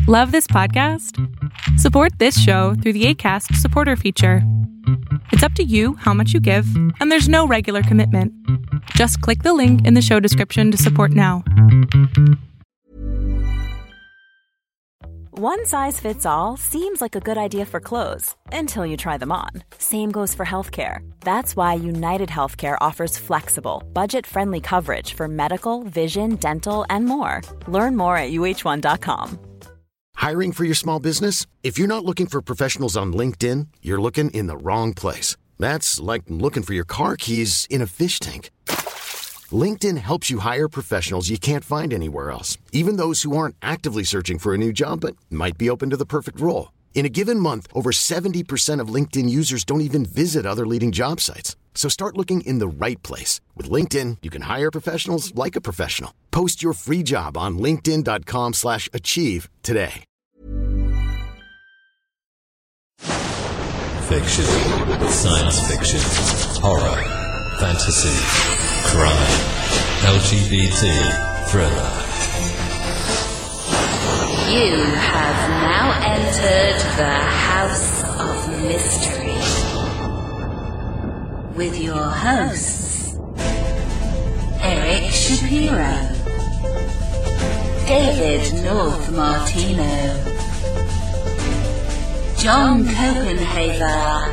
Love this podcast? Support this show through the Acast supporter feature. It's up to you how much you give, and there's no regular commitment. Just click the link in the show description to support now. One size fits all seems like a good idea for clothes until you try them on. Same goes for healthcare. That's why United Healthcare offers flexible, budget-friendly coverage for medical, vision, dental, and more. Learn more at uh1.com. Hiring for your small business? If you're not looking for professionals on LinkedIn, you're looking in the wrong place. That's like looking for your car keys in a fish tank. LinkedIn helps you hire professionals you can't find anywhere else, even those who aren't actively searching for a new job but might be open to the perfect role. In a given month, over 70% of LinkedIn users don't even visit other leading job sites. So start looking in the right place. With LinkedIn, you can hire professionals like a professional. Post your free job on linkedin.com/achieve today. Fiction, science fiction, horror, fantasy, crime, LGBT, thriller. You have now entered the House of Mystery with your hosts, Eric Shapiro, David North Martino, John Copenhaver,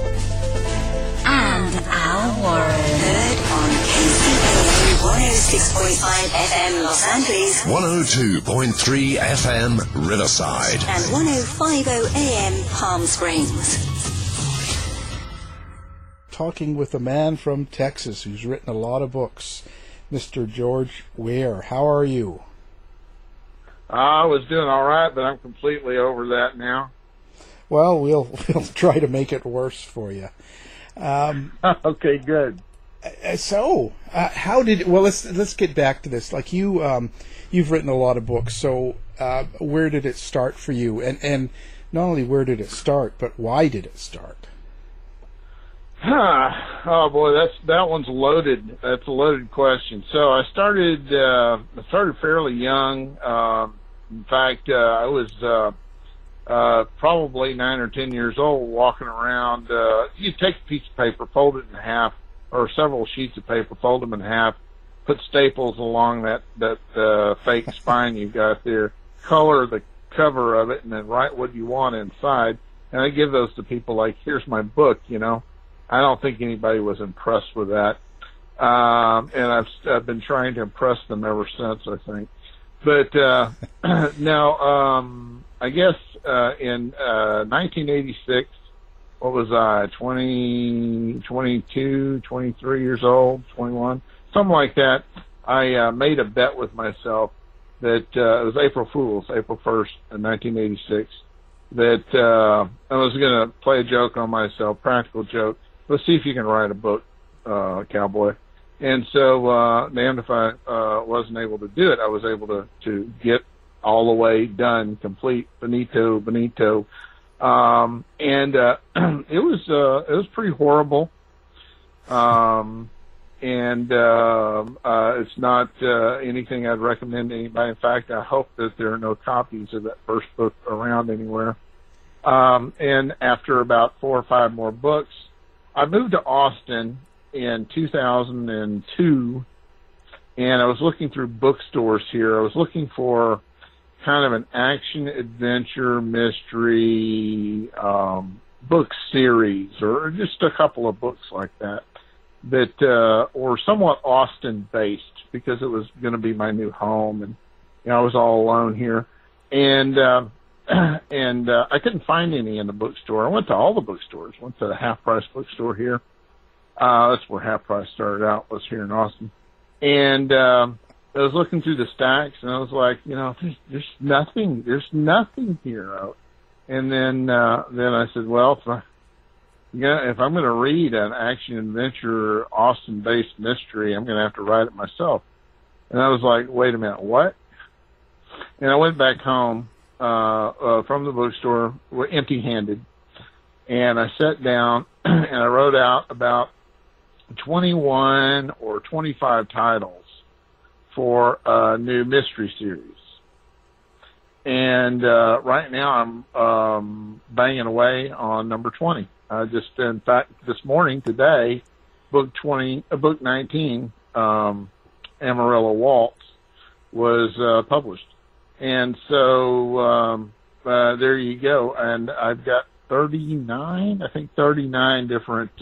and Al Warren. Heard on KCAA 106.5 FM Los Angeles, 102.3 FM Riverside, and 105.0 AM Palm Springs. Talking with a man from Texas who's written a lot of books, Mr. George Ware. How are you? I was doing all right, but I'm completely over that now. Well, we'll try to make it worse for you. Okay, good. So, how did? Well, let's get back to this. Like you've written a lot of books. So, where did it start for you? And not only where did it start, but why did it start? Oh boy, that one's loaded. That's a loaded question. So I started fairly young. In fact, I was probably 9 or 10 years old, walking around. You take a piece of paper, fold it in half, or several sheets of paper, fold them in half, put staples along that fake spine you've got there, color the cover of it, and then write what you want inside. And I give those to people like, here's my book, you know. I don't think anybody was impressed with that. And I've been trying to impress them ever since, I think. But now, I guess in 1986, what was I, 22, 23 years old, 21, something like that, I made a bet with myself that it was April 1st, 1986, that I was going to play a joke on myself, practical joke. Let's see if you can write a book, cowboy. And so, damned if I wasn't able to do it. I was able to get all the way done, complete, Benito. And it was pretty horrible. It's not anything I'd recommend to anybody. In fact, I hope that there are no copies of that first book around anywhere. And after about 4 or 5 more books, I moved to Austin in 2002, and I was looking through bookstores here. I was looking for kind of an action, adventure, mystery book series, or just a couple of books like that were somewhat Austin-based, because it was going to be my new home, and I was all alone here. And I couldn't find any in the bookstore. I went to all the bookstores. Went to the Half Price bookstore here. That's where Half Price started out, was here in Austin. And I was looking through the stacks, and I was like, there's nothing here. And then I said, well, if I'm going to read an action adventure Austin-based mystery, I'm going to have to write it myself. And I was like, wait a minute, what? And I went back home from the bookstore empty-handed, and I sat down and I wrote out about 21 or 25 titles for a new mystery series. And right now I'm banging away on number 20. In fact, this morning, today, book 19, Amarillo Waltz, was published. And so there you go. And I've got 39 different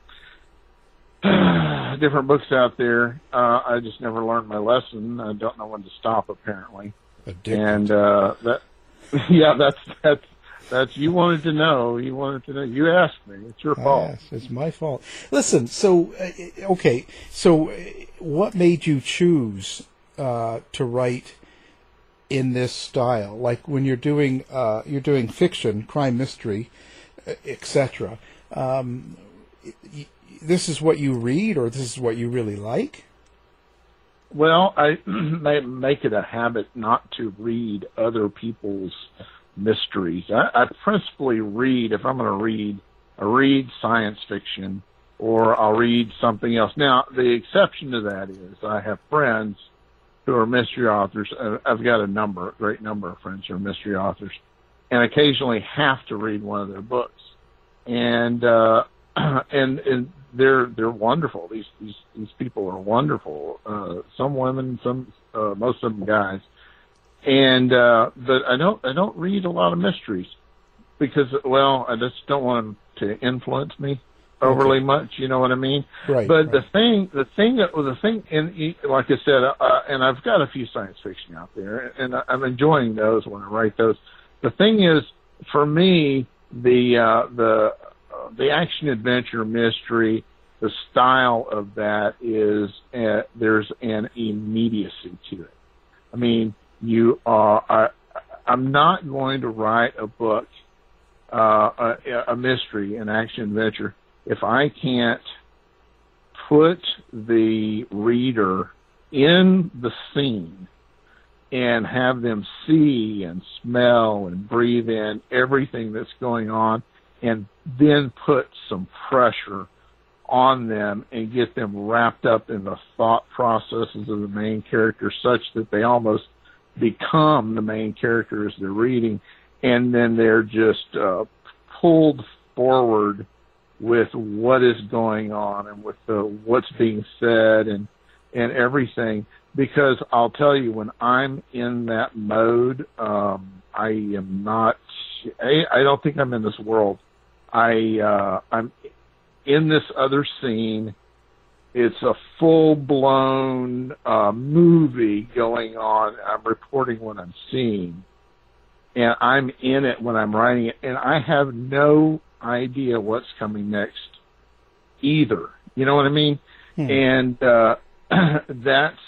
different books out there. I just never learned my lesson. I don't know when to stop, apparently. And that's you wanted to know. You asked me. It's your fault. Yes, it's my fault. Listen, so okay. So, what made you choose to write in this style? Like when you're doing fiction, crime, mystery, etc. This is what you read, or this is what you really like? Well, I make it a habit not to read other people's mysteries. I principally read, if I'm going to read, I read science fiction, or I'll read something else. Now, the exception to that is I have friends who are mystery authors. I've got a great number of friends who are mystery authors, and occasionally have to read one of their books. And they're wonderful. These people are wonderful. Some women, most of them guys. And but I don't read a lot of mysteries because, well, I just don't want them to influence me overly much. You know what I mean? Right. But the thing, and like I said, and I've got a few science fiction out there, and I'm enjoying those when I write those. The thing is, for me, the action adventure mystery, the style of that is there's an immediacy to it. I mean, I'm not going to write a book, a mystery, an action adventure, if I can't put the reader in the scene and have them see and smell and breathe in everything that's going on, and then put some pressure on them and get them wrapped up in the thought processes of the main character such that they almost become the main character as they're reading, and then they're just pulled forward with what is going on and with what's being said and everything. Because I'll tell you, when I'm in that mode, I am not. I don't think I'm in this world. I'm in this other scene. It's a full-blown movie going on. I'm reporting what I'm seeing, and I'm in it when I'm writing it, and I have no idea what's coming next either. You know what I mean? And that's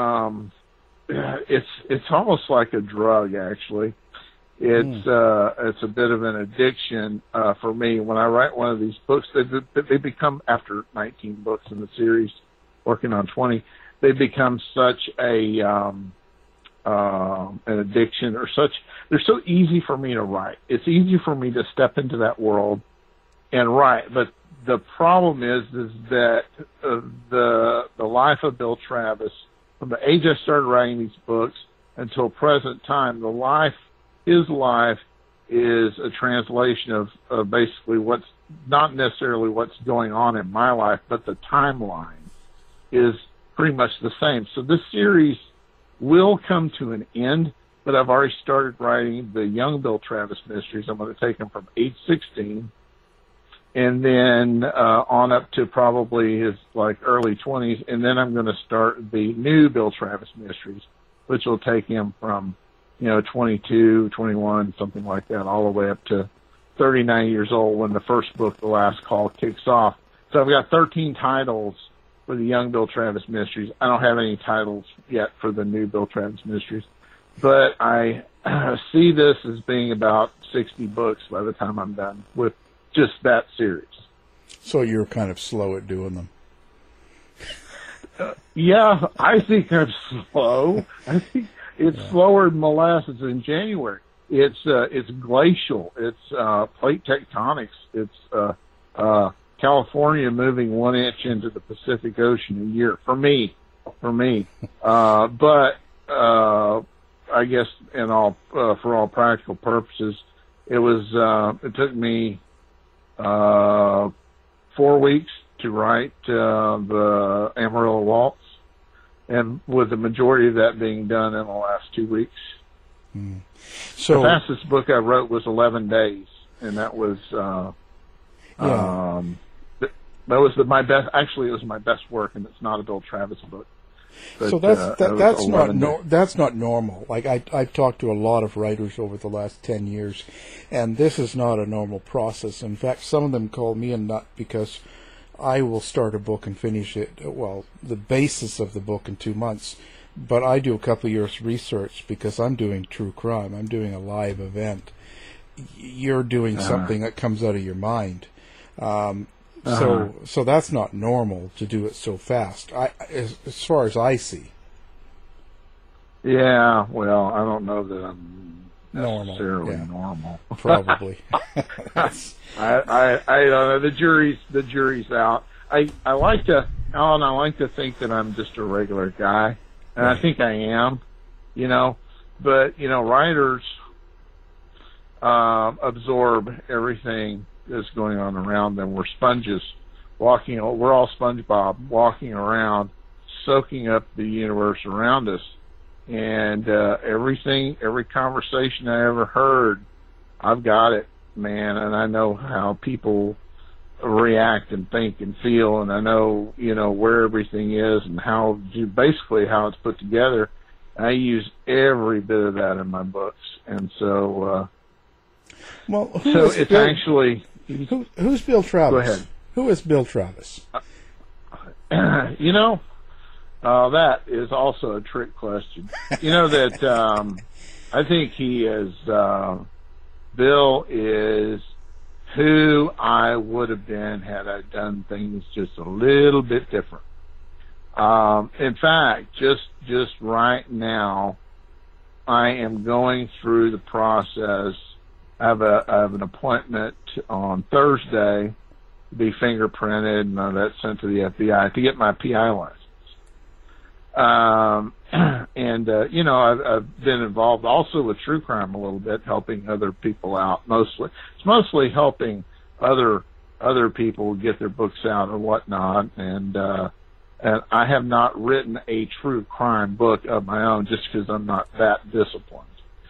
it's almost like a drug, actually. It's a bit of an addiction for me. When I write one of these books, they become, after 19 books in the series, working on 20, they become such an addiction, or such. They're so easy for me to write. It's easy for me to step into that world and write. But the problem is that the life of Bill Travis, from the age I started writing these books until present time, his life is a translation of basically what's not necessarily what's going on in my life, but the timeline is pretty much the same. So this series will come to an end, but I've already started writing the young Bill Travis mysteries. I'm going to take him from age 16 and then on up to probably his early 20s, and then I'm going to start the new Bill Travis mysteries, which will take him from 22, 21, something like that, all the way up to 39 years old when the first book, The Last Call, kicks off. So I've got 13 titles for the young Bill Travis mysteries. I don't have any titles yet for the new Bill Travis mysteries, but I see this as being about 60 books by the time I'm done with just that series. So you're kind of slow at doing them. Yeah, I think I'm slow. I think it's slower than molasses in January. It's glacial. It's plate tectonics. It's California moving 1 inch into the Pacific Ocean a year for me. But I guess for all practical purposes, it took me 4 weeks to write the Amarillo Waltz, and with the majority of that being done in the last 2 weeks. So the fastest book I wrote was 11 days, and that was that was my best. Actually, it was my best work, and it's not a Bill Travis book. But, so that's not normal. Like I've talked to a lot of writers over the last 10 years, and this is not a normal process. In fact, some of them call me a nut because I will start a book and finish it. Well, the basis of the book in 2 months, but I do a couple of years research because I'm doing true crime. I'm doing a live event. You're doing something that comes out of your mind. So that's not normal to do it so fast, as far as I see. Yeah, well, I don't know that I'm necessarily normal. Probably. I don't know. The jury's out. I like to think that I'm just a regular guy, and I think I am, but writers absorb everything that's going on around them. We're sponges we're all SpongeBob walking around, soaking up the universe around us. And every conversation I ever heard, I've got it, man, and I know how people react and think and feel, and I know, where everything is and basically how it's put together. I use every bit of that in my books, and so who's Bill Travis? Go ahead. Who is Bill Travis? That is also a trick question. That I think he is. Bill is who I would have been had I done things just a little bit different. In fact, just right now, I am going through the process. I have an appointment on Thursday to be fingerprinted, and that's sent to the FBI to get my PI license. I've been involved also with true crime a little bit, helping other people out. It's mostly helping other people get their books out and whatnot. And I have not written a true crime book of my own just because I'm not that disciplined.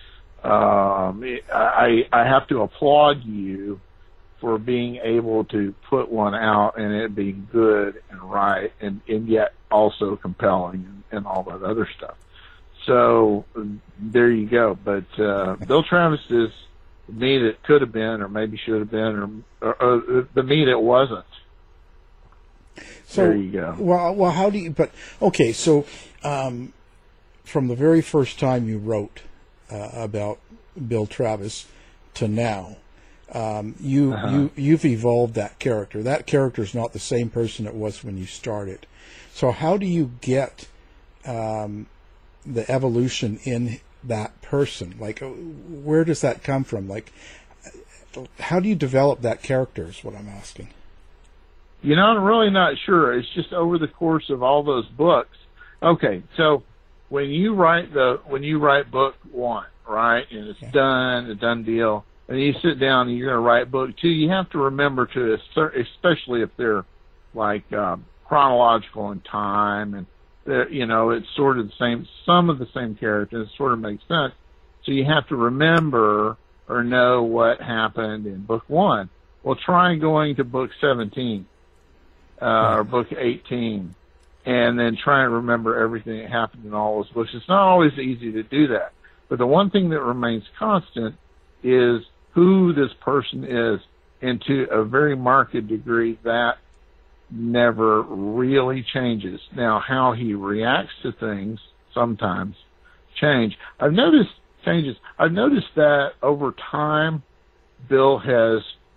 I have to applaud you for being able to put one out and it being good and right and yet also compelling and all that other stuff. So there you go. But Bill Travis is me that could have been or maybe should have been or the me that wasn't. So there you go. Well, how do you? But okay, so from the very first time you wrote about Bill Travis to now, you've evolved that character. That character is not the same person it was when you started. So how do you get the evolution in that person? Like, where does that come from? Like, how do you develop that character is what I'm asking. I'm really not sure. It's just over the course of all those books. Okay, so when you write book one, right, and it's done, a done deal, and you sit down and you're going to write book two, you have to remember to, especially if they're like chronological in time, and it's sort of the same, some of the same characters, it sort of makes sense. So you have to remember or know what happened in book one. Well, try going to book 17 or book 18, and then try and remember everything that happened in all those books. It's not always easy to do that. But the one thing that remains constant is who this person is, and to a very marked degree, that never really changes. Now, how he reacts to things sometimes change. I've noticed changes. I've noticed that over time, Bill has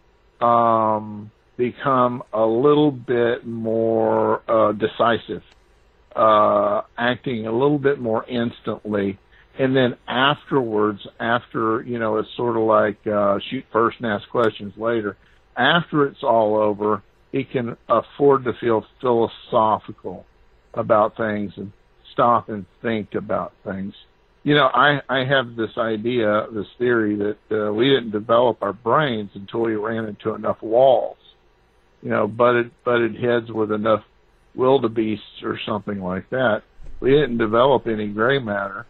become a little bit more decisive, acting a little bit more instantly. And then afterwards, it's sort of like shoot first and ask questions later. After it's all over, he can afford to feel philosophical about things and stop and think about things. I have this idea, this theory that we didn't develop our brains until we ran into enough walls, butted heads with enough wildebeests or something like that. We didn't develop any gray matter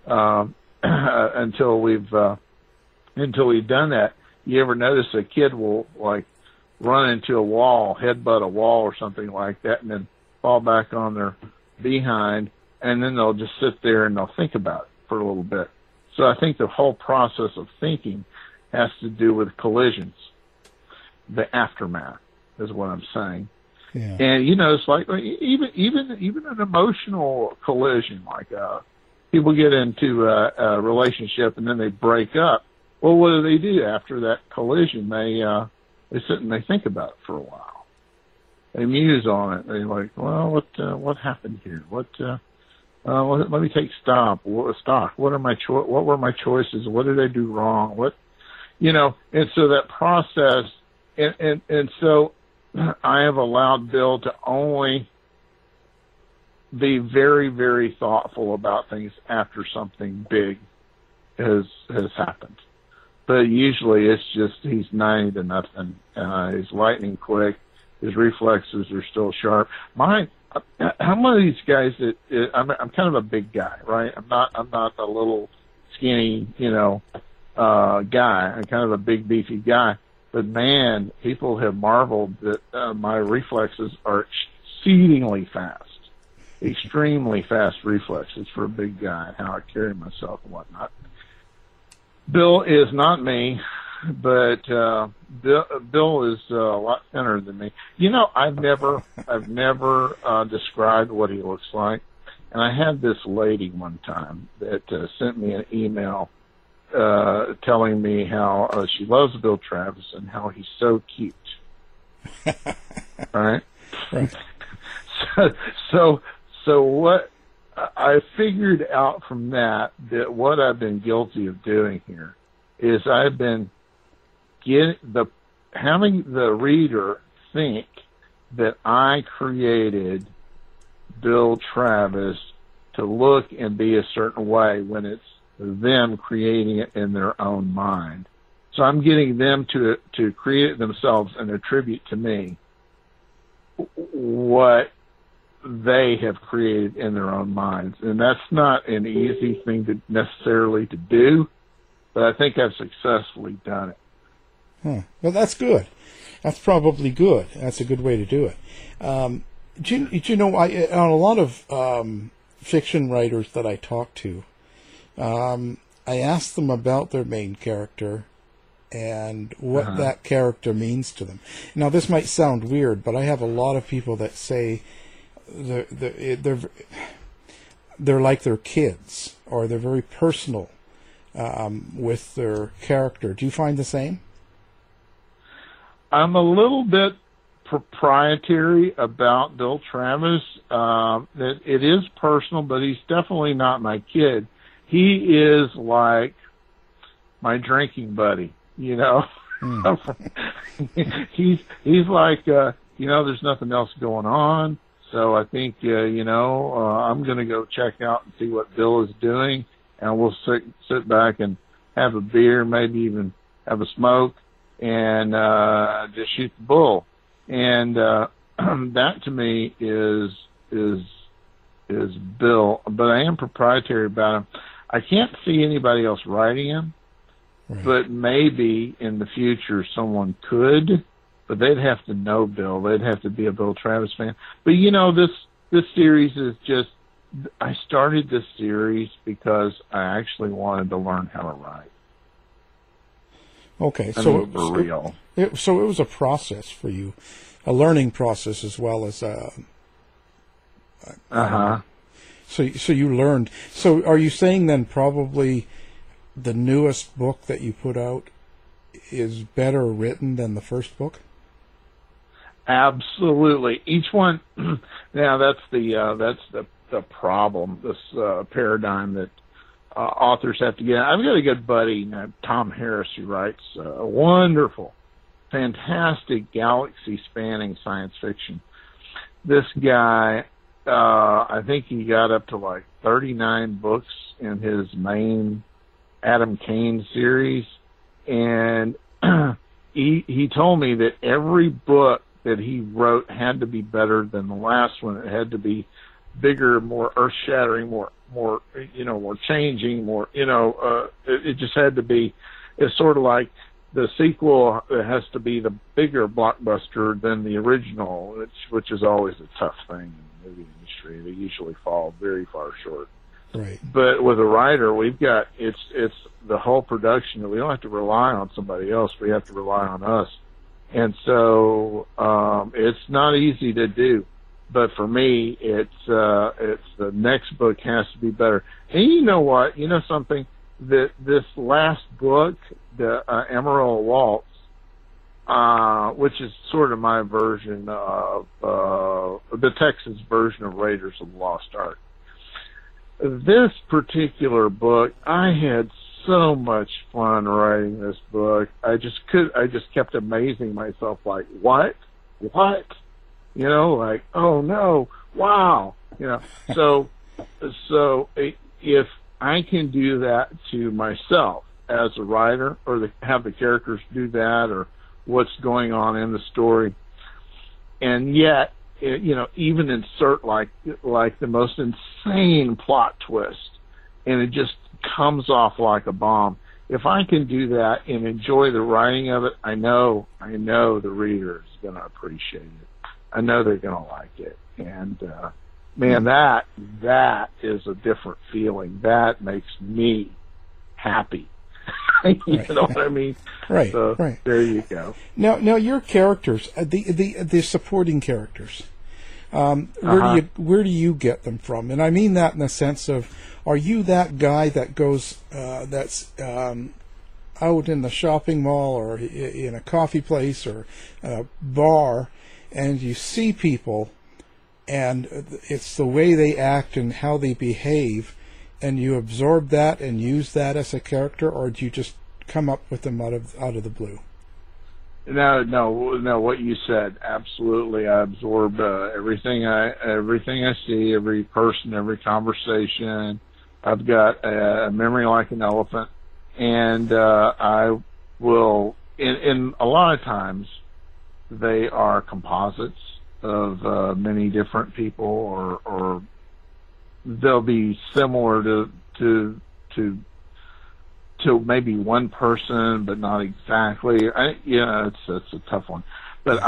until we've done that. You ever notice a kid will run into a wall, headbutt a wall or something like that, and then fall back on their behind, and then they'll just sit there and they'll think about it for a little bit. So I think the whole process of thinking has to do with collisions. The aftermath is what I'm saying. Yeah. And it's like even an emotional collision, like people get into a relationship and then they break up. Well, what do after that collision? They sit and they think about it for a while. They muse on it. They're like, well, what happened here? Let me take stock. What were my choices? What did I do wrong? And so that process, and so I have allowed Bill to only be very, very thoughtful about things after something big has happened. But usually it's just he's 90 to nothing. He's lightning quick. His reflexes are still sharp. I'm one of these guys that I'm kind of a big guy, right? I'm not a little skinny, guy. I'm kind of a big beefy guy. But man, people have marveled that my reflexes are exceedingly fast, extremely fast reflexes for a big guy, how I carry myself and whatnot. Bill is not me, but Bill is a lot thinner than me. I've never described what he looks like, and I had this lady one time that sent me an email telling me how she loves Bill Travis and how he's so cute. Right? So what I figured out from that what I've been guilty of doing here is I've been having the reader think that I created Bill Travis to look and be a certain way when it's them creating it in their own mind. So I'm getting them to create it themselves and attribute to me what they have created in their own minds. And that's not an easy thing to necessarily to do, but I think I've successfully done it. Well, that's good. That's probably good. That's a good way to do it. On a lot of fiction writers that I talk to, I ask them about their main character and what that character means to them. Now, this might sound weird, but I have a lot of people that say they're like their kids, or they're very personal with their character. Do you find the same? I'm a little bit proprietary about Bill Travis. It is personal, but he's definitely not my kid. He is like my drinking buddy, He's like, there's nothing else going on. So I think, I'm going to go check out and see what Bill is doing, and we'll sit back and have a beer, maybe even have a smoke, and just shoot the bull. And that to me is Bill, but I am proprietary about him. I can't see anybody else writing him, but maybe in the future someone could, but they'd have to know Bill. They'd have to be a Bill Travis fan. But this series is just, I started this series because I actually wanted to learn how to write. Okay, for real. So it was a process for you, a learning process as well as So you learned. So are you saying then probably the newest book that you put out is better written than the first book? Absolutely. Each one. Now that's the problem. This paradigm that authors have to get. I've got a good buddy named Tom Harris who writes wonderful, fantastic, galaxy-spanning science fiction. This guy I think he got up to like 39 books in his main Adam Kane series, and he told me that every book that he wrote had to be better than the last one. It had to be bigger, more earth-shattering, more more changing, more it just had to be. It's sort of like the sequel has to be the bigger blockbuster than the original, which is always a tough thing in the movie industry. They usually fall very far short. Right. But with a writer, we've got it's the whole production. We don't have to rely on somebody else. We have to rely on us. And so it's not easy to do. But for me, it's the next book has to be better. And you know what? You know something? That this last book, the Emerald Waltz, which is sort of my version of the Texas version of Raiders of the Lost Ark. This particular book, I had so much fun writing this book. I just kept amazing myself, like, what? Like, oh no, wow. So if I can do that to myself as a writer, or have the characters do that, or what's going on in the story, and yet, even insert like the most insane plot twist, and it just comes off like a bomb. If I can do that and enjoy the writing of it, I know the reader is going to appreciate it. I know they're going to like it. And, man, that is a different feeling. That makes me happy. You know what I mean? Right. So, right. There you go. Now your characters, the supporting characters, where do you get them from? And I mean that in the sense of, are you that guy that goes, that's out in the shopping mall or in a coffee place or a bar, and you see people, and it's the way they act and how they behave, and you absorb that and use that as a character, or do you just come up with them out of the blue? No. What you said, absolutely. I absorb everything I see, every person, every conversation. I've got a memory like an elephant, and I will. In a lot of times, they are composites of many different people, or they'll be similar to maybe one person, but not exactly. It's a tough one. But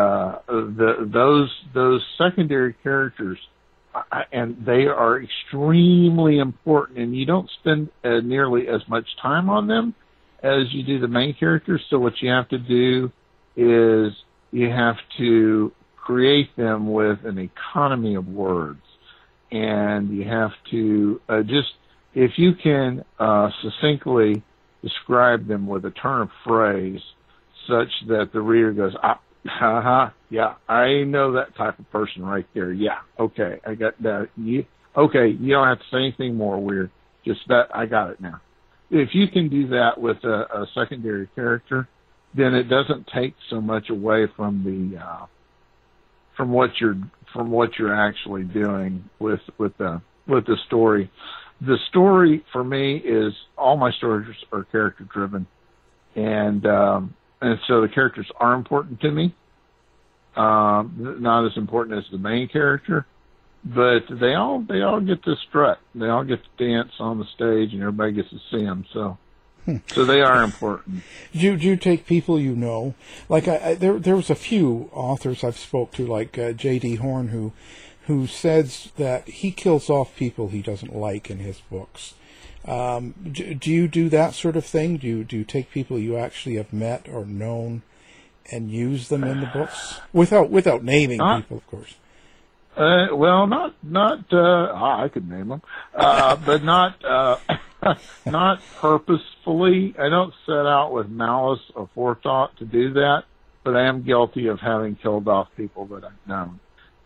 those secondary characters, and they are extremely important, and you don't spend nearly as much time on them as you do the main characters. So what you have to do is you have to create them with an economy of words, and you have to if you can succinctly describe them with a turn of phrase such that the reader goes, yeah, I know that type of person right there. Yeah, okay, I got that. You don't have to say anything more weird. Just that, I got it now. If you can do that with a secondary character, then it doesn't take so much away from from what you're actually doing with the story. The story for me is, all my stories are character driven, and so the characters are important to me. Not as important as the main character, but they all get to strut. They all get to dance on the stage, and everybody gets to see them. So they are important. Do you take people you know? Like there was a few authors I've spoke to, like J.D. Horn, who says that he kills off people he doesn't like in his books. Do you do that sort of thing? Do you take people you actually have met or known and use them in the books without naming people, of course? Well, not. I could name them, but not purposefully. I don't set out with malice or forethought to do that, but I am guilty of having killed off people that I've known.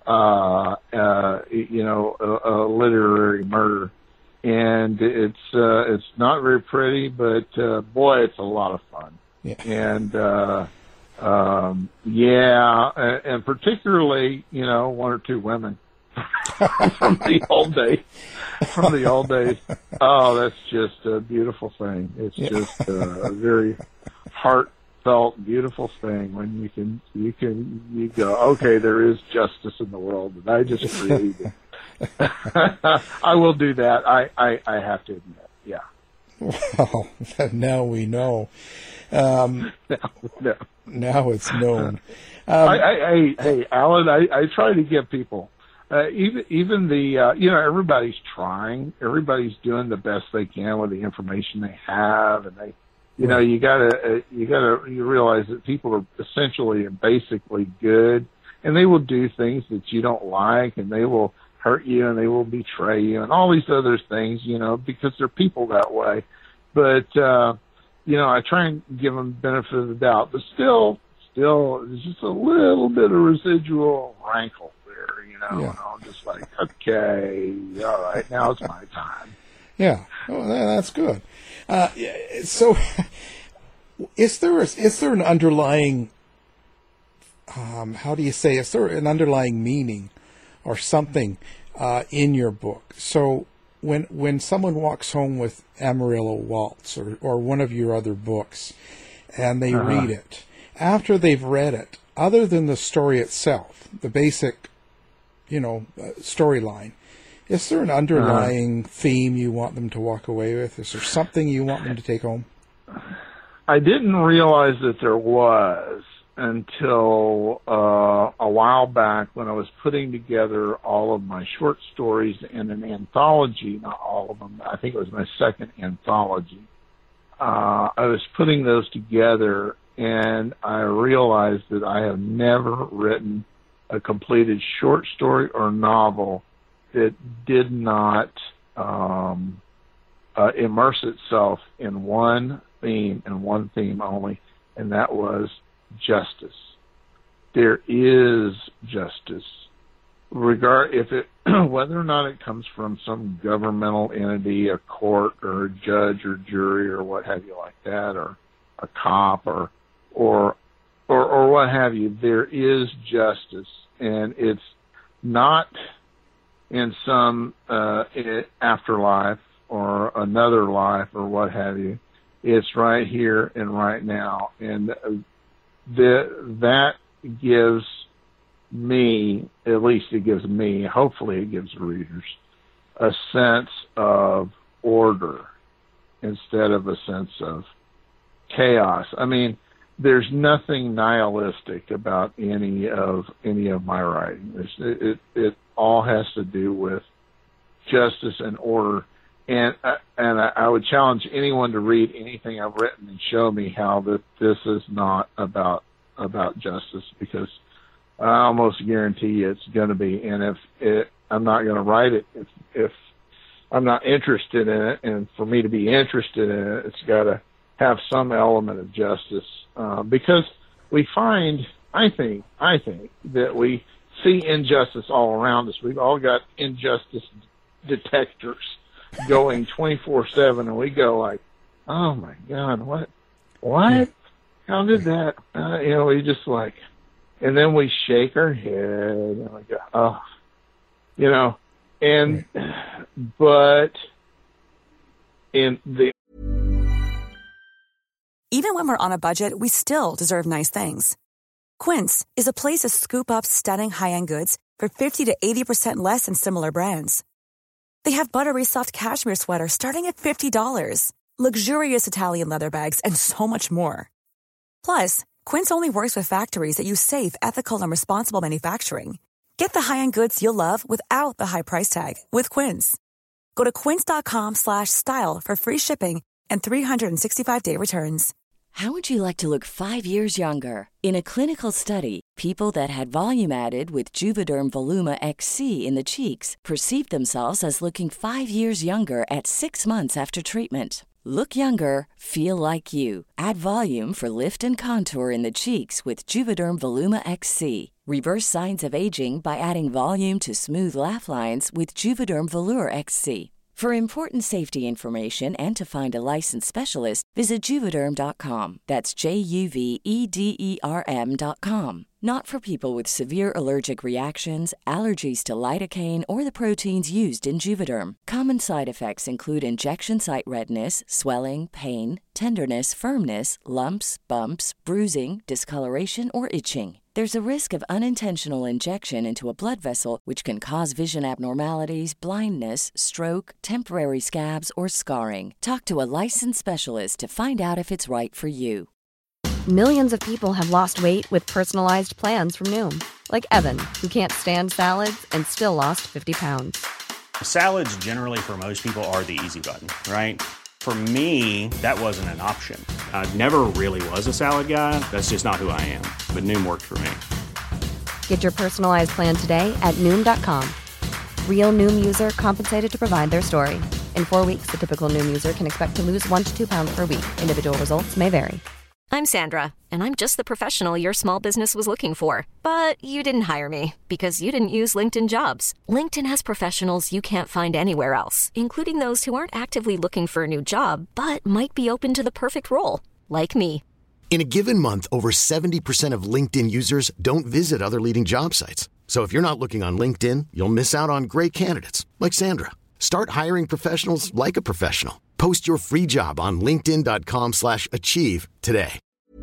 A literary murder, and it's not very pretty, but boy, it's a lot of fun. Yeah. And and particularly, one or two women. from the old days. From the old days. Oh, that's just a beautiful thing. It's just a very heartfelt, beautiful thing when you go, okay, there is justice in the world that I just created. I will do that. I have to admit. Yeah. Well, now we know. Now it's known. Hey, Alan, I try to give people, even the, everybody's trying, everybody's doing the best they can with the information they have, and they, you realize that people are essentially and basically good, and they will do things that you don't like, and they will hurt you, and they will betray you, and all these other things, because they're people that way. But, I try and give them the benefit of the doubt, but still, there's just a little bit of residual rankle there, and I'm just like, okay, all right, now it's my time. Yeah, well, that's good. So, is there an underlying, is there an underlying meaning or something in your book? So when someone walks home with Amarillo Waltz or one of your other books and they read it, after they've read it, other than the story itself, the basic, storyline, is there an underlying theme you want them to walk away with? Is there something you want them to take home? I didn't realize that there was until a while back when I was putting together all of my short stories in an anthology, not all of them, I think it was my second anthology. I was putting those together, and I realized that I have never written a completed short story or novel that did not immerse itself in one theme and one theme only, and that was justice. There is justice, whether or not it comes from some governmental entity, a court or a judge or jury or what have you like that, or a cop or what have you. There is justice, and it's not in some afterlife or another life or what have you. It's right here and right now, and that gives me, at least it gives me, hopefully it gives readers, a sense of order instead of a sense of chaos. I mean, there's nothing nihilistic about any of my writing. It all has to do with justice and order. And I would challenge anyone to read anything I've written and show me how that this is not about justice, because I almost guarantee you it's going to be. And I'm not going to write it if I'm not interested in it. And for me to be interested in it, it's got to have some element of justice, because we find, I think that we see injustice all around us. We've all got injustice detectors going 24/7, and we go like, oh my God, what? How did that? We just like, and then we shake our head and we go, but in the. Even when we're on a budget, we still deserve nice things. Quince is a place to scoop up stunning high-end goods for 50 to 80% less than similar brands. They have buttery soft cashmere sweaters starting at $50, luxurious Italian leather bags, and so much more. Plus, Quince only works with factories that use safe, ethical, and responsible manufacturing. Get the high-end goods you'll love without the high price tag with Quince. Go to quince.com/style for free shipping and 365-day returns. How would you like to look 5 years younger? In a clinical study, people that had volume added with Juvederm Voluma XC in the cheeks perceived themselves as looking 5 years younger at 6 months after treatment. Look younger, feel like you. Add volume for lift and contour in the cheeks with Juvederm Voluma XC. Reverse signs of aging by adding volume to smooth laugh lines with Juvederm Volure XC. For important safety information and to find a licensed specialist, visit Juvederm.com. That's JUVEDERM.com. Not for people with severe allergic reactions, allergies to lidocaine, or the proteins used in Juvederm. Common side effects include injection site redness, swelling, pain, tenderness, firmness, lumps, bumps, bruising, discoloration, or itching. There's a risk of unintentional injection into a blood vessel, which can cause vision abnormalities, blindness, stroke, temporary scabs, or scarring. Talk to a licensed specialist to find out if it's right for you. Millions of people have lost weight with personalized plans from Noom. Like Evan, who can't stand salads and still lost 50 pounds. Salads generally for most people are the easy button, right? For me, that wasn't an option. I never really was a salad guy. That's just not who I am. But Noom worked for me. Get your personalized plan today at Noom.com. Real Noom user compensated to provide their story. In 4 weeks, the typical Noom user can expect to lose 1 to 2 pounds per week. Individual results may vary. I'm Sandra, and I'm just the professional your small business was looking for. But you didn't hire me because you didn't use LinkedIn Jobs. LinkedIn has professionals you can't find anywhere else, including those who aren't actively looking for a new job, but might be open to the perfect role, like me. In a given month, over 70% of LinkedIn users don't visit other leading job sites. So if you're not looking on LinkedIn, you'll miss out on great candidates like Sandra. Start hiring professionals like a professional. Post your free job on linkedin.com/achieve today.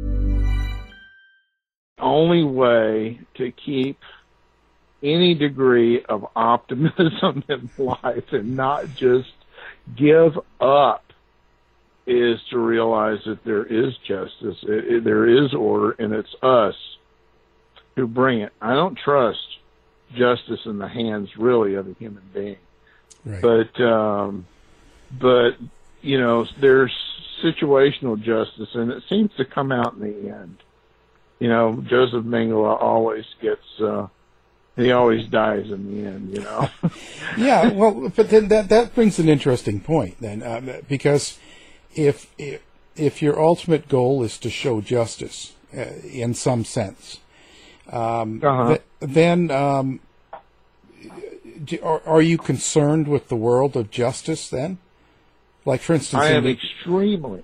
Only way to keep any degree of optimism in life and not just give up is to realize that there is justice, there is order, and it's us who bring it. I don't trust justice in the hands, really, of a human being. Right. But you know, there's situational justice, and it seems to come out in the end. You know, Joseph Mengele always gets, he always dies in the end, you know. Yeah, well, but then that brings an interesting point then, because if your ultimate goal is to show justice in some sense, then are you concerned with the world of justice then? Like, for instance, I am extremely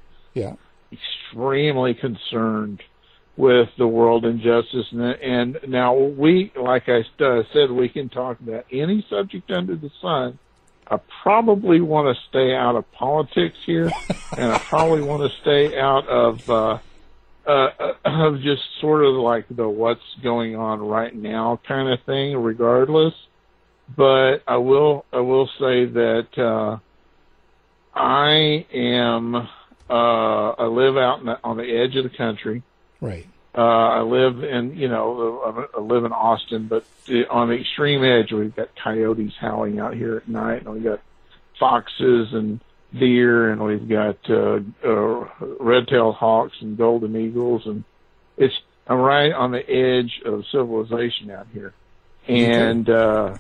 concerned with the world and justice. And now we, like I said, we can talk about any subject under the sun. I probably want to stay out of politics here, and I probably want to stay out of just sort of like the what's going on right now kind of thing, regardless. But I will say that I live out on the edge of the country. Right. I live in Austin, but on the extreme edge, we've got coyotes howling out here at night, and we've got foxes and deer, and we've got red-tailed hawks and golden eagles, and I'm right on the edge of civilization out here, and I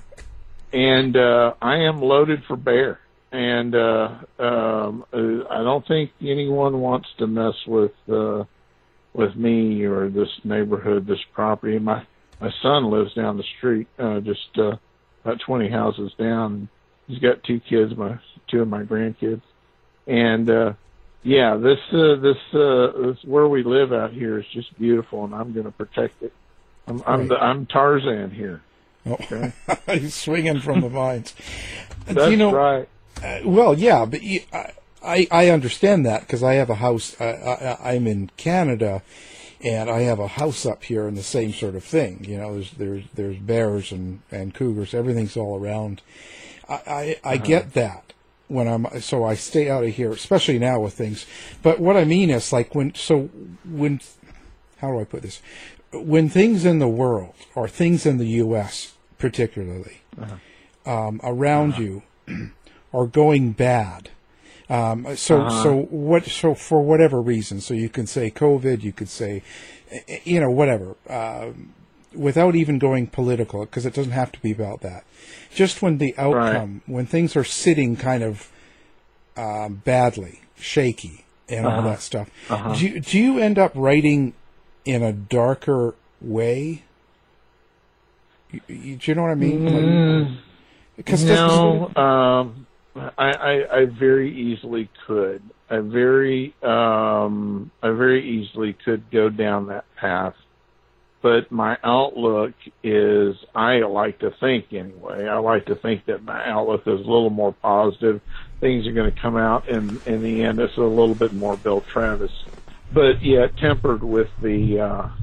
am loaded for bear. And I don't think anyone wants to mess with me or this neighborhood, this property. My son lives down the street, just about 20 houses down. He's got 2 kids, two of my grandkids, and this where we live out here is just beautiful, and I'm going to protect it. I'm Tarzan here. Okay. He's swinging from the vines. That's right. Well, yeah, but I understand that because I have a house. I'm in Canada, and I have a house up here, and the same sort of thing. You know, there's bears and cougars. Everything's all around. I get that so I stay out of here, especially now with things. But what I mean is like when how do I put this? When things in the world or things in the U.S. particularly around you are going bad. So for whatever reason, so you can say COVID, you could say, whatever, without even going political, because it doesn't have to be about that. Just when the outcome, when things are sitting kind of badly, shaky, and all that stuff, do you end up writing in a darker way? Do you know what I mean? Because I very easily could. I very easily could go down that path. But my outlook is, I like to think anyway, I like to think that my outlook is a little more positive. Things are going to come out, and in the end, it's a little bit more Bill Travis. But yet tempered with the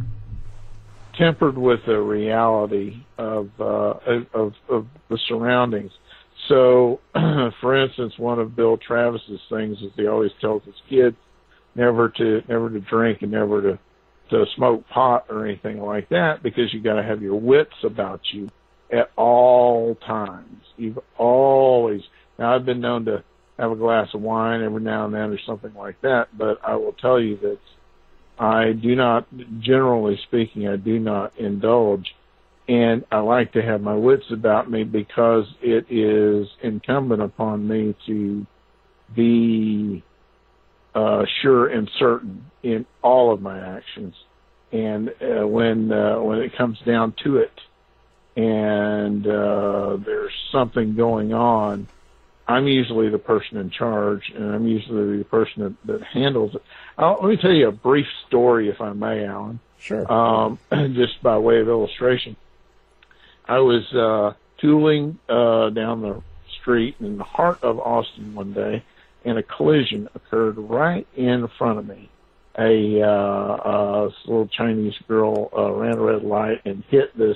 reality of the surroundings. So, for instance, one of Bill Travis's things is he always tells his kids never to drink and never to smoke pot or anything like that, because you got to have your wits about you at all times. You've always, now I've been known to have a glass of wine every now and then or something like that, but I will tell you that I do not, generally speaking, I do not indulge. And I like to have my wits about me because it is incumbent upon me to be sure and certain in all of my actions. And when it comes down to it, and there's something going on, I'm usually the person in charge, and I'm usually the person that handles it. Let me tell you a brief story, if I may, Alan. Sure. Just by way of illustration. I was tooling down the street in the heart of Austin one day, and a collision occurred right in front of me. A little Chinese girl ran a red light and hit this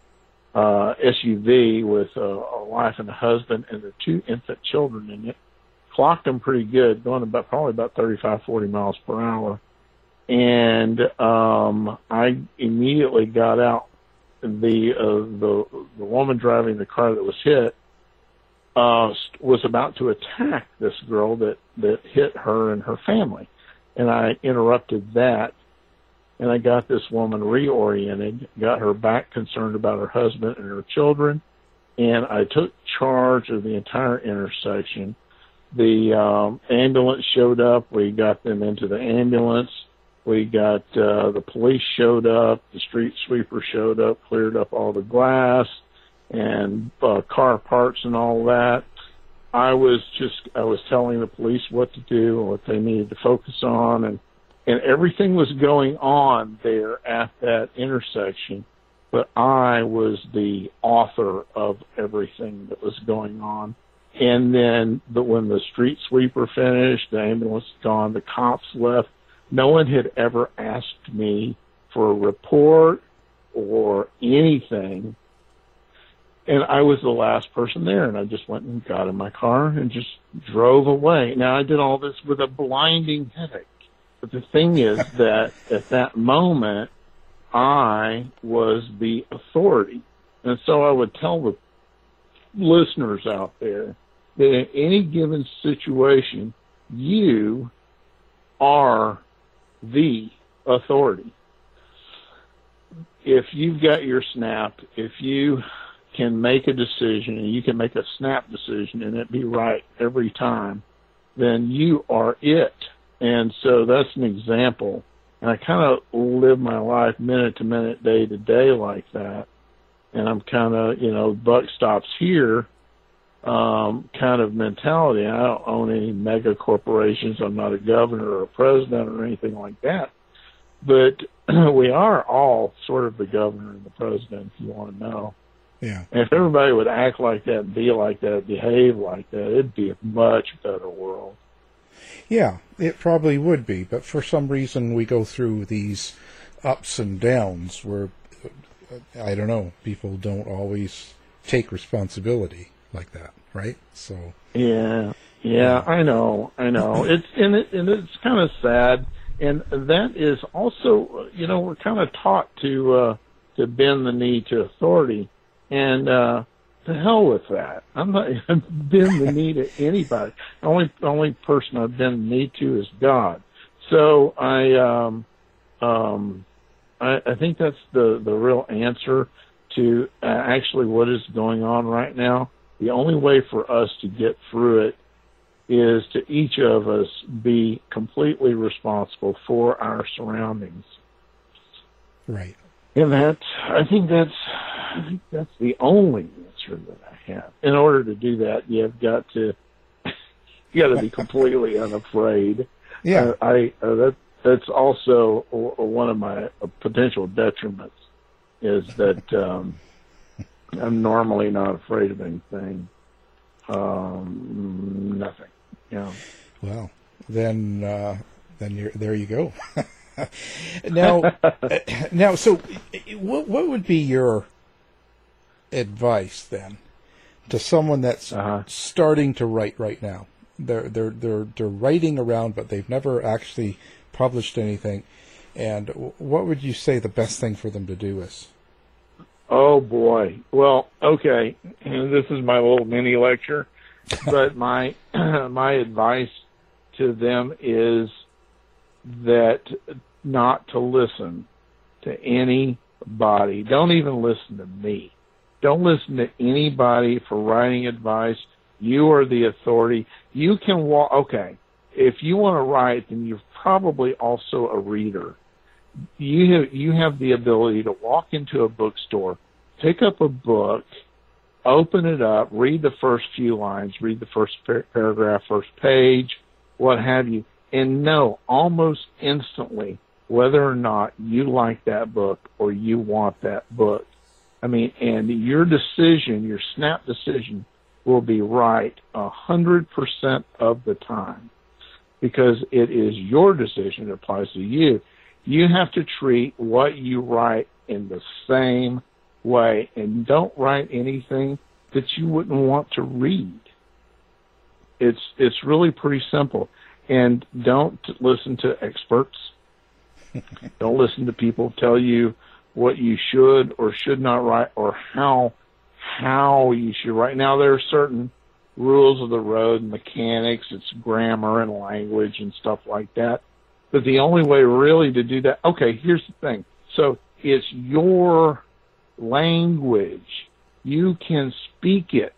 SUV with a wife and a husband and their 2 infant children in it. Clocked them pretty good, going probably about 35, 40 miles per hour. And I immediately got out. The woman driving the car that was hit was about to attack this girl that hit her and her family. And I interrupted that, and I got this woman reoriented, got her back concerned about her husband and her children, and I took charge of the entire intersection. The ambulance showed up. We got them into the ambulance. We got the police showed up. The street sweeper showed up, cleared up all the glass and car parts and all that. I was telling the police what to do and what they needed to focus on, and everything was going on there at that intersection, but I was the author of everything that was going on. And then when the street sweeper finished, the ambulance was gone, the cops left, no one had ever asked me for a report or anything. And I was the last person there, and I just went and got in my car and just drove away. Now, I did all this with a blinding headache. But the thing is that at that moment, I was the authority. And so I would tell the listeners out there that in any given situation, you are the authority. If you've got your snap, if you can make a decision, and you can make a snap decision and it be right every time, then you are it. And so that's an example. And I kind of live my life minute to minute, day to day like that. And I'm kind of, buck stops here kind of mentality. I don't own any mega corporations. I'm not a governor or a president or anything like that. But we are all sort of the governor and the president, if you want to know. Yeah. And if everybody would act like that, be like that, behave like that, it'd be a much better world. Yeah, it probably would be. But for some reason, we go through these ups and downs where, I don't know, people don't always take responsibility like that, right? So. Yeah, I know. It's kind of sad. And that is also, we're kind of taught to bend the knee to authority. And to hell with that. I'm not going to bend the knee to anybody. The only person I bend the knee to is God. So I think that's the real answer to actually what is going on right now. The only way for us to get through it is to each of us be completely responsible for our surroundings. Right. And I think that's the only answer that I have. In order to do that, you've got to You got to be completely unafraid. Yeah. That's also one of my potential detriments, is that I'm normally not afraid of anything. Nothing. Yeah. Well, then there you go. Now, so what would be your advice then to someone that's starting to write right now? They're writing around, but they've never actually published anything. And what would you say the best thing for them to do is? Oh boy. Well, okay. This is my little mini lecture, but my advice to them is that not to listen to anybody. Don't even listen to me. Don't listen to anybody for writing advice. You are the authority. You can walk. Okay, if you want to write, then you're probably also a reader. You have the ability to walk into a bookstore, pick up a book, open it up, read the first few lines, read the first paragraph, first page, what have you, and know almost instantly whether or not you like that book or you want that book. I mean, and your decision, your snap decision, will be right 100% of the time, because it is your decision. It applies to you. You have to treat what you write in the same way, and don't write anything that you wouldn't want to read. It's really pretty simple. And don't listen to experts. Don't listen to people tell you what you should or should not write, or how you should write. Now, there are certain rules of the road, mechanics, it's grammar and language and stuff like that. But the only way really to do that, okay, here's the thing. So it's your language. You can speak it.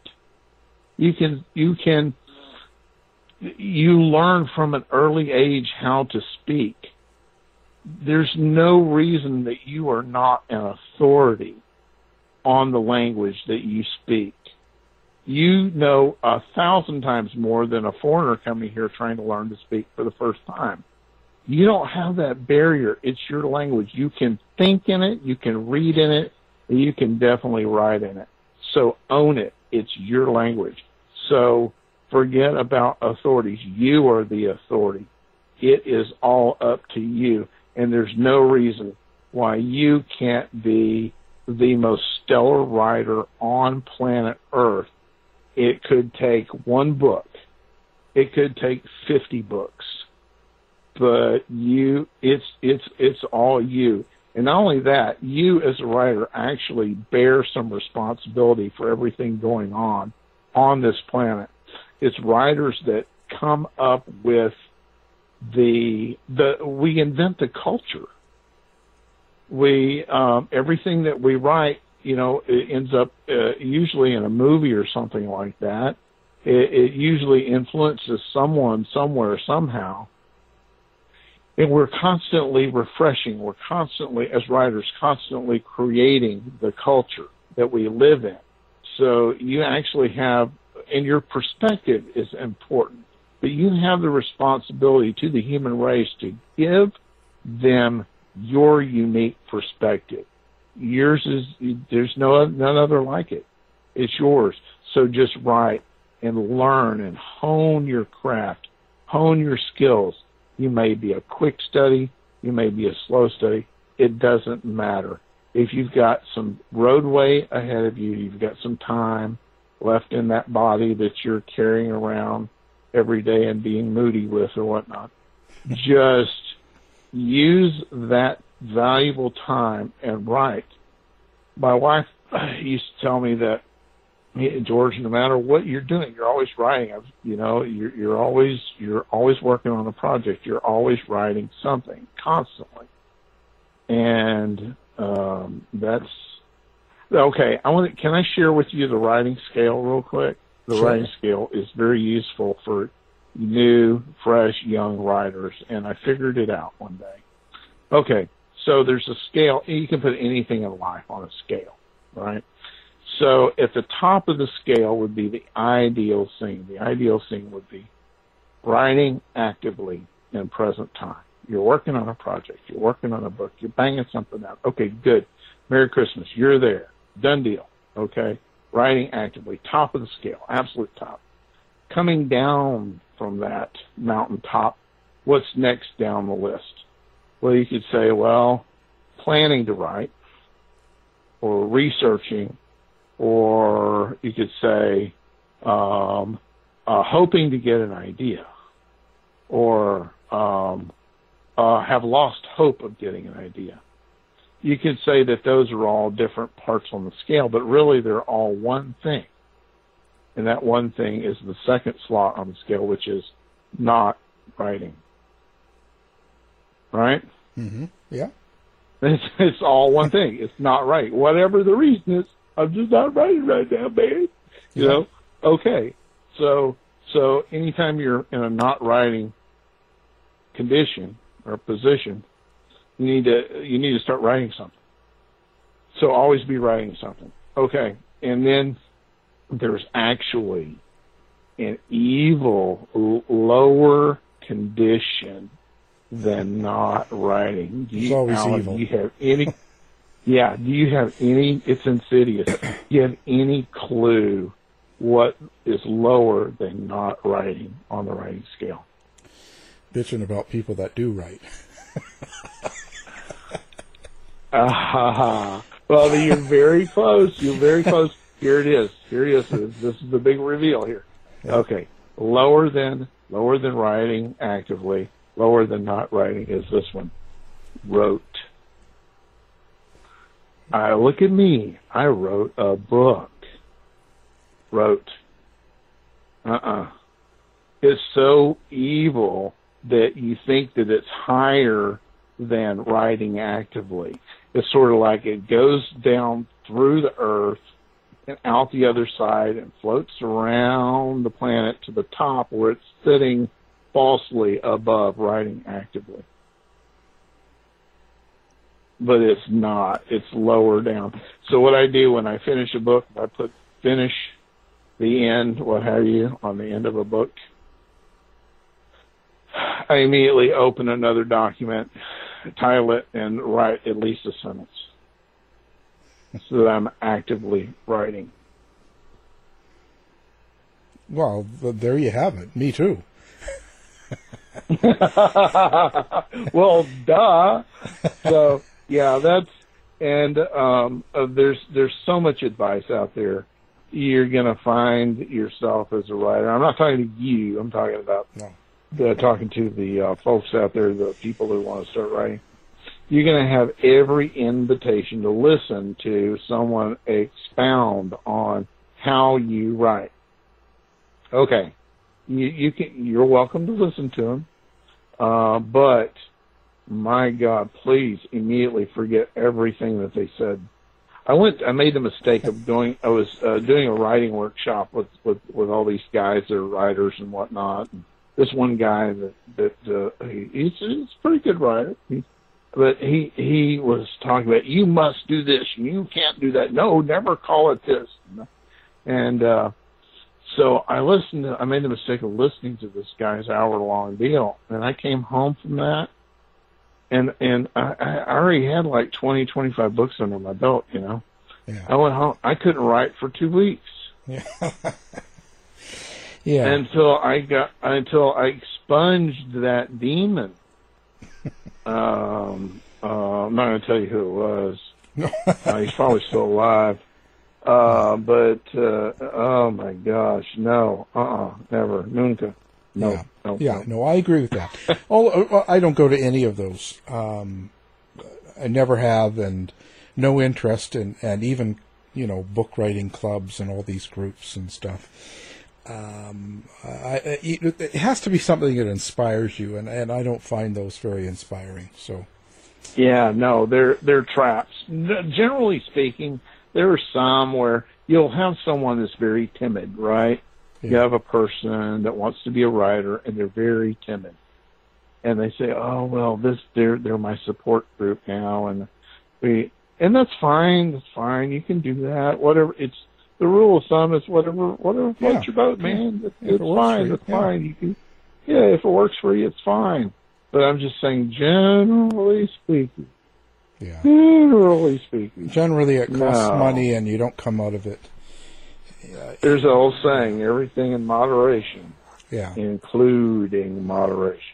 You learn from an early age how to speak. There's no reason that you are not an authority on the language that you speak. You know 1,000 times more than a foreigner coming here trying to learn to speak for the first time. You don't have that barrier. It's your language. You can think in it, you can read in it, and you can definitely write in it. So own it. It's your language. So forget about authorities. You are the authority. It is all up to you. And there's no reason why you can't be the most stellar writer on planet Earth. It could take one book. It could take 50 books. But it's all you. And not only that, you as a writer actually bear some responsibility for everything going on this planet. It's writers that come up with we invent the culture. Everything that we write, it ends up usually in a movie or something like that. It usually influences someone, somewhere, somehow. And we're constantly refreshing. We're constantly, as writers, constantly creating the culture that we live in. So you actually have, and your perspective is important, but you have the responsibility to the human race to give them your unique perspective. Yours is, there's none other like it. It's yours. So just write and learn and hone your craft, hone your skills. You may be a quick study, you may be a slow study. It doesn't matter. If you've got some roadway ahead of you, you've got some time left in that body that you're carrying around every day and being moody with or whatnot, just use that valuable time and write. My wife used to tell me that, George, no matter what you're doing, you're always writing. You're always working on a project. You're always writing something constantly, and that's okay. Can I share with you the writing scale real quick? The Sure. writing scale is very useful for new, fresh, young writers, and I figured it out one day. Okay, so there's a scale. You can put anything in life on a scale, right? So at the top of the scale would be the ideal scene. The ideal scene would be writing actively in present time. You're working on a project. You're working on a book. You're banging something out. Okay, good. Merry Christmas. You're there. Done deal. Okay? Writing actively. Top of the scale. Absolute top. Coming down from that mountaintop, what's next down the list? Well, you could say, well, planning to write, or researching, or you could say hoping to get an idea, or have lost hope of getting an idea. You could say that those are all different parts on the scale, but really they're all one thing. And that one thing is the second slot on the scale, which is not writing. Right? Mm-hmm. Yeah. It's all one thing. It's not right. Whatever the reason is, I'm just not writing right now, babe. You know? Okay. So anytime you're in a not writing condition or position, you need to start writing something. So always be writing something. Okay. And then there's actually an evil lower condition than not writing. It's always Alan, evil. Do you have any? Yeah. Do you have any? It's insidious. Do you have any clue what is lower than not writing on the writing scale? Bitching about people that do write. Well, you're very close. You're very close. Here it is. Here it is. This is the big reveal here. Yeah. Okay. Lower than writing actively. Lower than not writing is this one. Wrote. Look at me. I wrote a book. Wrote. It's so evil that you think that it's higher than writing actively. It's sort of like it goes down through the earth and out the other side and floats around the planet to the top where it's sitting falsely above writing actively. But it's not. It's lower down. So what I do when I finish a book, I put finish, the end, what have you, on the end of a book. I immediately open another document, title it, and write at least a sentence so that I'm actively writing. Well, there you have it. Me too. Well, duh. So, yeah, that's, and there's so much advice out there. You're going to find yourself as a writer. I'm not talking to you. I'm talking about talking to the folks out there, the people who want to start writing. You're going to have every invitation to listen to someone expound on how you write. Okay, you're welcome to listen to them, but my God, please immediately forget everything that they said. I made the mistake of doing a writing workshop with all these guys that are writers and whatnot. And this one guy he's a pretty good writer, but he was talking about, you must do this, you can't do that. No, never call it this. And so I made the mistake of listening to this guy's hour-long deal, and I came home from that, and I already had like 20, 25 books under my belt, you know. Yeah. I went home. I couldn't write for 2 weeks. Yeah. Yeah. Until I expunged that demon. I'm not going to tell you who it was. He's probably still alive. But oh my gosh, no, never, nunca. No, yeah. No, yeah, no, I agree with that. I don't go to any of those. I never have, and no interest in, and even, you know, book writing clubs and all these groups and stuff. It has to be something that inspires you, and I don't find those very inspiring. So, yeah, no, they're traps. Generally speaking, there are some where you'll have someone that's very timid, right? Yeah. You have a person that wants to be a writer, and they're very timid, and they say, "Oh, well, they're my support group now," and that's fine. That's fine. You can do that. Whatever. It's the rule of thumb is whatever floats your boat, man. It's fine. It's fine. You can, Yeah, if it works for you, it's fine. But I'm just saying, generally speaking. Yeah. Generally speaking. Generally, it costs money, and you don't come out of it. There's an old saying, everything in moderation. Yeah. Including moderation.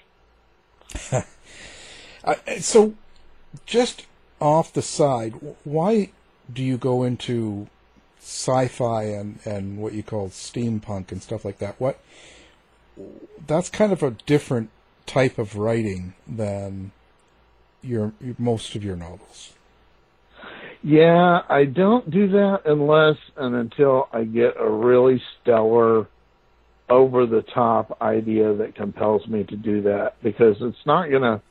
So, just off the side, why do you go into sci-fi and what you call steampunk and stuff like that? That's kind of a different type of writing than most of your novels. Yeah, I don't do that unless and until I get a really stellar, over-the-top idea that compels me to do that, because it's not going to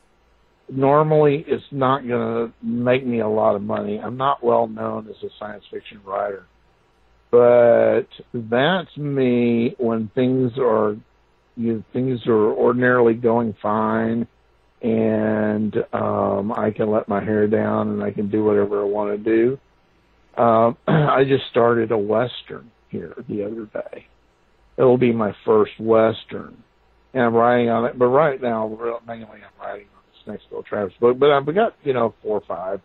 make me a lot of money. I'm not well known as a science fiction writer, but that's me when things are ordinarily going fine, and I can let my hair down and I can do whatever I want to do. I just started a Western here the other day. It'll be my first Western, and I'm writing on it. But right now, mainly I'm writing on this next Bill Travis book. But I've got 4, 5,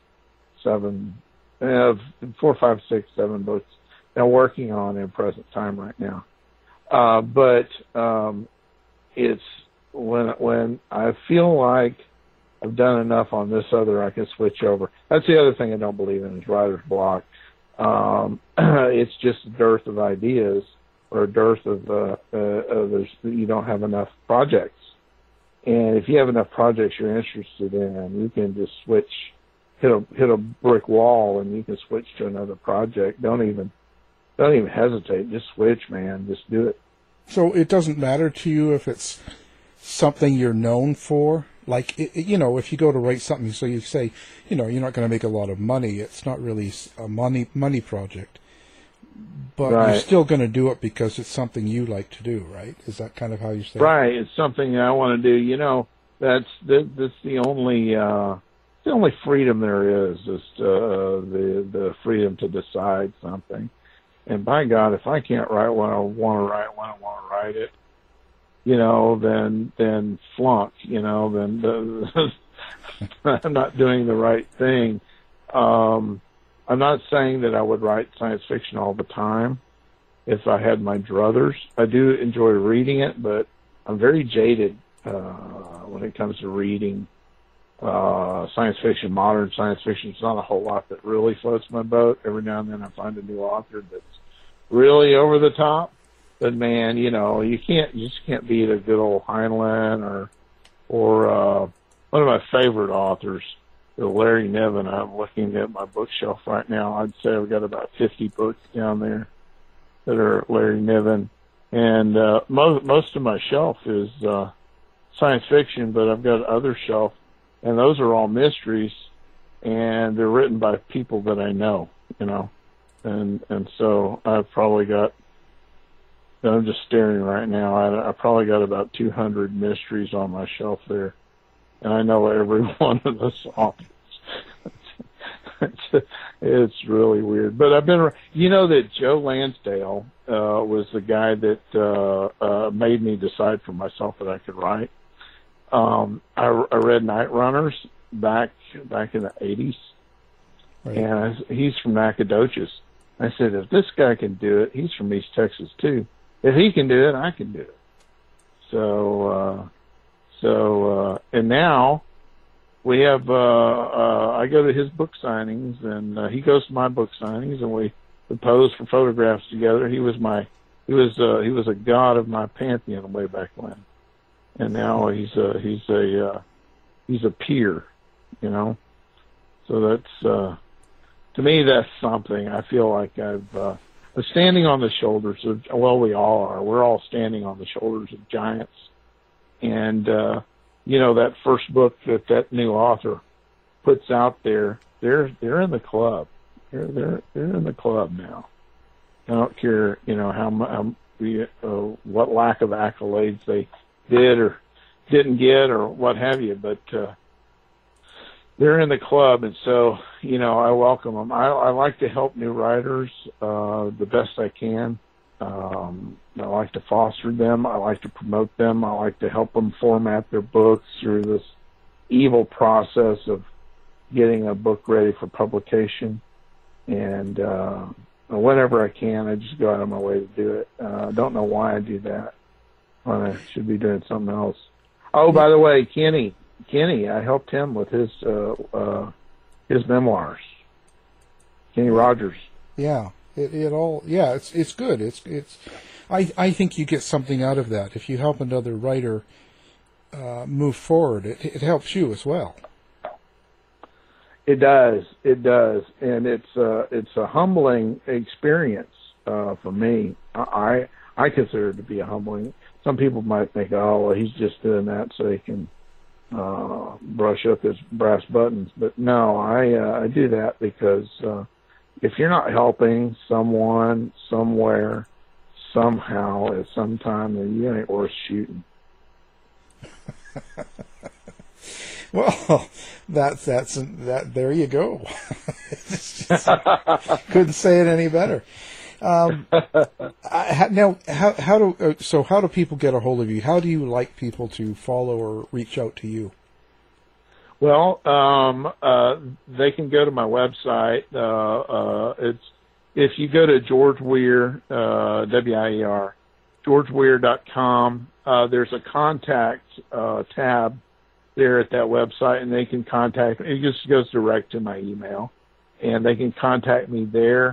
6, 7 books that I'm working on in present time right now. But it's when I feel like I've done enough on this other, I can switch over. That's the other thing I don't believe in is writer's block. It's just a dearth of ideas, or a dearth of you don't have enough projects. And if you have enough projects you're interested in, you can just switch, hit a brick wall, and you can switch to another project. Don't even hesitate. Just switch, man. Just do it. So it doesn't matter to you if it's something you're known for? Like, if you go to write something, so you say, you're not going to make a lot of money. It's not really a money project. But right. You're still going to do it because it's something you like to do, right? Is that kind of how you say it? Right. It's something I want to do. That's the only freedom there is the freedom to decide something. And by God, if I can't write what I want to write when I want to write it, then flunk, then I'm not doing the right thing. I'm not saying that I would write science fiction all the time if I had my druthers. I do enjoy reading it, but I'm very jaded when it comes to reading science fiction, modern science fiction. It's not a whole lot that really floats my boat. Every now and then I find a new author that's really over the top. But man, you just can't beat a good old Heinlein or one of my favorite authors, Larry Niven. I'm looking at my bookshelf right now. I'd say I've got about 50 books down there that are Larry Niven, and most of my shelf is science fiction, but I've got other shelf, and those are all mysteries, and they're written by people that I know, and so I've probably got. I'm just staring right now. I probably got about 200 mysteries on my shelf there, and I know every one of the songs. It's really weird. But I've been, that Joe Lansdale was the guy that made me decide for myself that I could write. I read Night Runners back in the 80s, right. And he's from Nacogdoches. I said, if this guy can do it, he's from East Texas too. If he can do it, I can do it. So and now we have, I go to his book signings, and he goes to my book signings, and we pose for photographs together. He was a god of my pantheon way back when, and now he's a peer, So that's to me, that's something. I feel like I'm standing on the shoulders of, we all are. We're all standing on the shoulders of giants. And, that first book that new author puts out there, they're in the club. They're in the club now. I don't care, what lack of accolades they did or didn't get or what have you, but, they're in the club, and so, I welcome them. I like to help new writers the best I can. I like to foster them. I like to promote them. I like to help them format their books through this evil process of getting a book ready for publication. And whenever I can, I just go out of my way to do it. I don't know why I do that when I should be doing something else. Oh, by the way, Kenny, I helped him with his memoirs. Kenny Rogers. Yeah, it's good. It's I think you get something out of that if you help another writer move forward. It helps you as well. It does, and it's a humbling experience for me. I consider it to be a humbling. Some people might think, oh, well, he's just doing that so he can brush up his brass buttons. But no, I do that because if you're not helping someone, somewhere, somehow, at some time, then you ain't worth shooting. Well, that's there you go. Couldn't say it any better. Now, how do people get a hold of you? How do you like people to follow or reach out to you? Well, they can go to my website. If you go to George Weir, WIER, georgeweir.com, there's a contact tab there at that website, and they can contact me. It just goes direct to my email, and they can contact me there.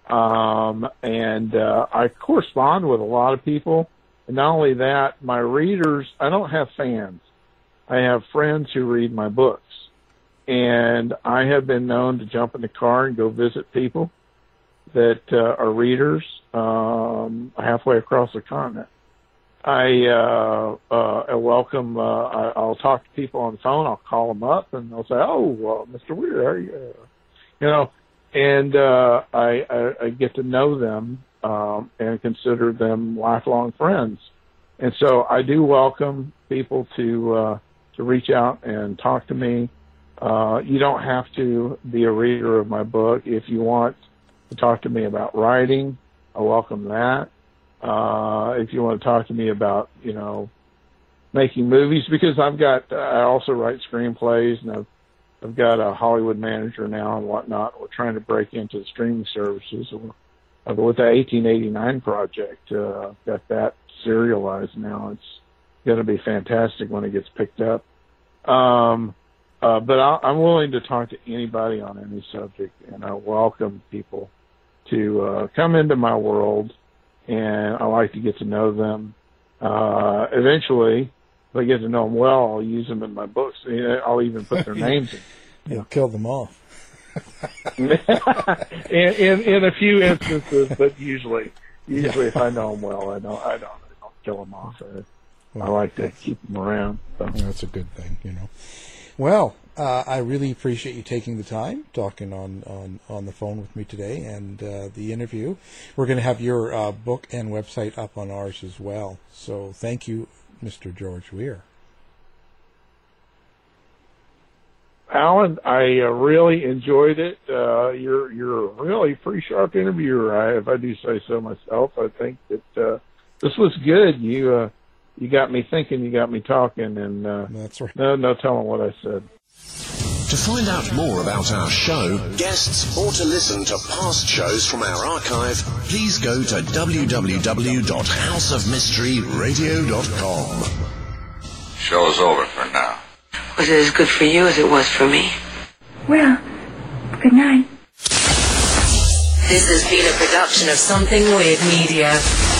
I correspond with a lot of people, and not only that, my readers, I don't have fans. I have friends who read my books, and I have been known to jump in the car and go visit people that are readers halfway across the continent. I welcome. I'll talk to people on the phone. I'll call them up, and they'll say, "Oh, Mr. Weir, how are you?" And I get to know them and consider them lifelong friends. And so I do welcome people to reach out and talk to me. You don't have to be a reader of my book. If you want to talk to me about writing, I welcome that. If you want to talk to me about, making movies, because I also write screenplays, and I've got a Hollywood manager now and whatnot. We're trying to break into the streaming services with the 1889 project. I've got that serialized now. It's going to be fantastic when it gets picked up. But I'm willing to talk to anybody on any subject, and I welcome people to come into my world, and I like to get to know them. Eventually, if I get to know them well, I'll use them in my books. I'll even put their names in. You'll kill them off. in a few instances, but usually if I know them well, I don't kill them off. I like to keep them around. So. That's a good thing, Well, I really appreciate you taking the time, talking on the phone with me today, and the interview. We're going to have your book and website up on ours as well. So thank you, Mr. George Weir. Alan, I really enjoyed it. You're a really pretty sharp interviewer, if I do say so myself. I think that this was good. You got me thinking, you got me talking, and that's right. No telling what I said. To find out more about our show, guests, or to listen to past shows from our archive, please go to www.houseofmysteryradio.com. Show's over for now. Was it as good for you as it was for me? Well, good night. This has been a production of Something Weird Media.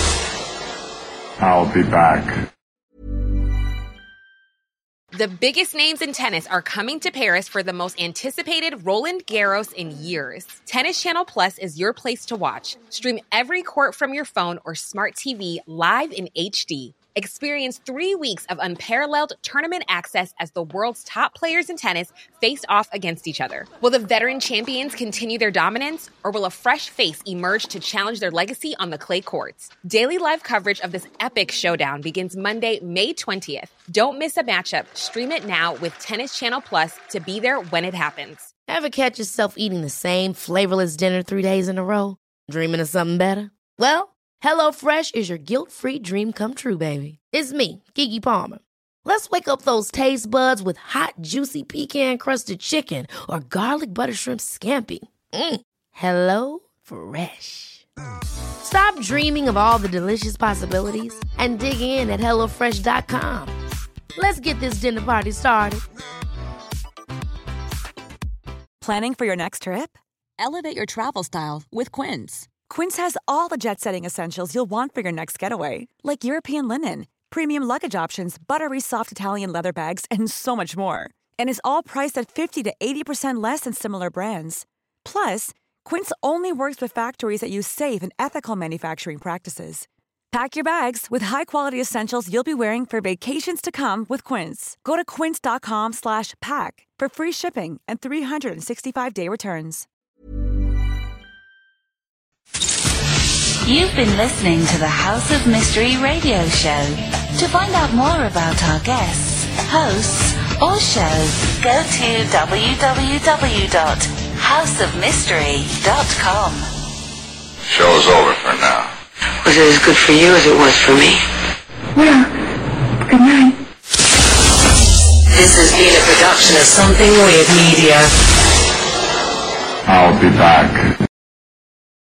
I'll be back. The biggest names in tennis are coming to Paris for the most anticipated Roland Garros in years. Tennis Channel Plus is your place to watch. Stream every court from your phone or smart TV live in HD. Experience 3 weeks of unparalleled tournament access as the world's top players in tennis face off against each other. Will the veteran champions continue their dominance, or will a fresh face emerge to challenge their legacy on the clay courts? Daily live coverage of this epic showdown begins Monday, May 20th. Don't miss a matchup. Stream it now with Tennis Channel Plus to be there when it happens. Ever catch yourself eating the same flavorless dinner 3 days in a row? Dreaming of something better? Well, HelloFresh is your guilt-free dream come true, baby. It's me, Keke Palmer. Let's wake up those taste buds with hot, juicy pecan-crusted chicken or garlic butter shrimp scampi. Hello Fresh. Stop dreaming of all the delicious possibilities and dig in at HelloFresh.com. Let's get this dinner party started. Planning for your next trip? Elevate your travel style with Quince. Quince has all the jet-setting essentials you'll want for your next getaway, like European linen, premium luggage options, buttery soft Italian leather bags, and so much more. And is all priced at 50 to 80% less than similar brands. Plus, Quince only works with factories that use safe and ethical manufacturing practices. Pack your bags with high-quality essentials you'll be wearing for vacations to come with Quince. Go to quince.com/pack for free shipping and 365-day returns. You've been listening to the House of Mystery radio show. To find out more about our guests, hosts, or shows, go to www.houseofmystery.com. Show's over for now. Was it as good for you as it was for me? Well, good night. This has been a production of Something Weird Media. I'll be back.